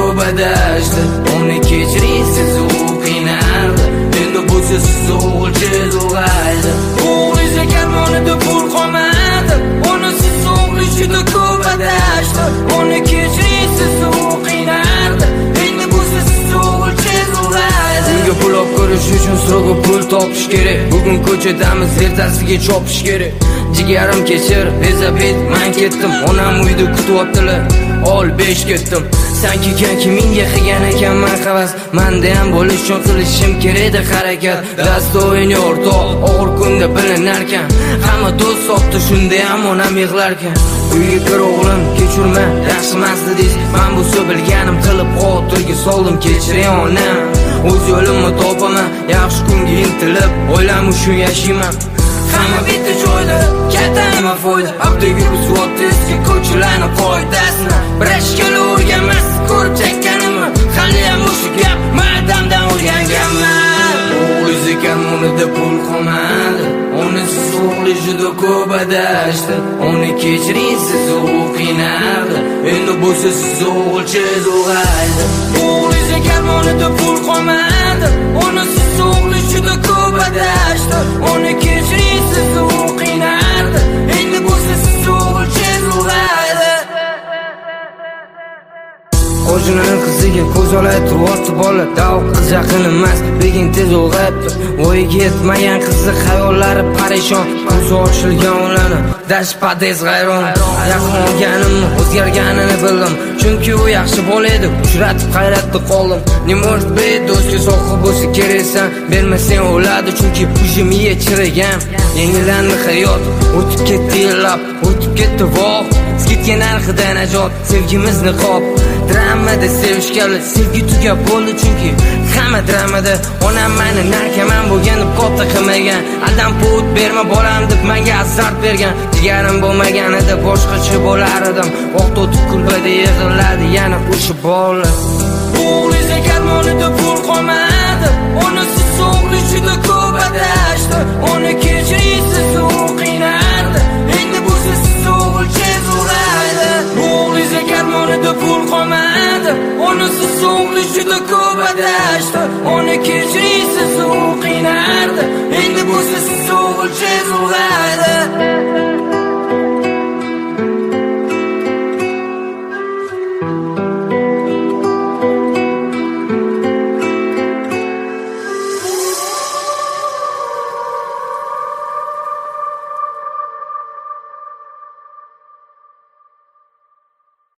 ko'p adashdi. Uni kechirisiz u qiynaldi. Endi bu siz o'g'ilchiz ulg'aydi. O'g'liz karmonida pul qolmadi. Uni siz o'g'liz juda ko'p adashdi. Uni kechirisiz u qiynaldi. Endi bu siz o'g'ilchiz ulg'aydi. Unga pul olib ko'rish uchun strogo pul topish kerak. Bugun ko'chadamiz, ertasiga chopish kerak. Jigarim kechir, Elizabet, men ketdim. Onam uyda kutyaptilar. Ol 5 ketdim. Sen kelgan kimingga qilgan ekanman havas. Menda ham bo'lish uchun qilishim kerakdi harakat. Dasta o'yini o'rtoq, og'ir kunda bilinarkan. Hamma do'st sopdi, shunda ham onam yig'larkan. Uyga kir o'g'lim, kechirma, yaxshi emas dedingiz. Men bu bilganim qilib xotirga soldim, kechiring onam. O'z yo'limni topaman, yaxshi kunga intilib, o'ylam uchun yashayman. Hamma bitta joyda, katta nima foyda. Haftaga uzvotdi eski ko'chalarni qoidasini. Birashkala o'rganmas, ko'rib chekkanimni. Hali ham o'sha gap, madamdan o'rganganman. O'g'liz karmonida pul qolmadi. Uni siz o'g'liz juda ko'p adashdi. Uni kechiring, siz u qiynaldi. Endi bu siz o'g'ilchiz ulg'aydi. O'g'liz karmonida pul qolmadi. Uni siz o'g'liz juda ko'p adashdi. Uni kechiring, siz u qiynaldi. Endi bu siz o'g'ilchiz ulg'aydi. Qo'shnining qiziga ko'z olay turibdi bola. Davo qiz yaqin emas, lekin tez ulg'ayibdi. Voyaga yetmagan qizi xayollari parishon. Ko'zi ochilgan ularni dashpades g'ayron. Yaqin olganimni o'zgarganini bildim. Chunki u yaxshi bola edi, uchratib hayratda qoldim. Nima be do'stga so'qib bo'lsa keraksan, bermasang o'ladi chunki pushimiga chirigan. Yengilandi hayot, o'tib ketdi yillab, o'tib ketdi voq. Skitga narxida najot, sevgimiz niqob. Dramada sevishganlar sevgi tugab bo'ldi chunki hamma dramada. Onam meni narkoman bo'lganib katta qilmagan. Aldam put berma bolam deb menga azart bergan. Jigarim bo'lmaganida boshqacha bo'lar edim. Vaqt o'tib kulbada yig'iladi yana o'sha bola. O'g'liz karmonida pul qolmadi. Uni siz o'g'liz juda ko'p adashdi. Uni kechiring, siz u qiynaldi. Endi bu siz o'g'ilchiz ulg'aydi. O'g'liz karmonida pul qolmadi. Uni siz o'g'liz juda ko'p adashdi. Uni kechiring, siz u qiynaldi. Endi bu siz o'g'ilchiz ulg'aydi.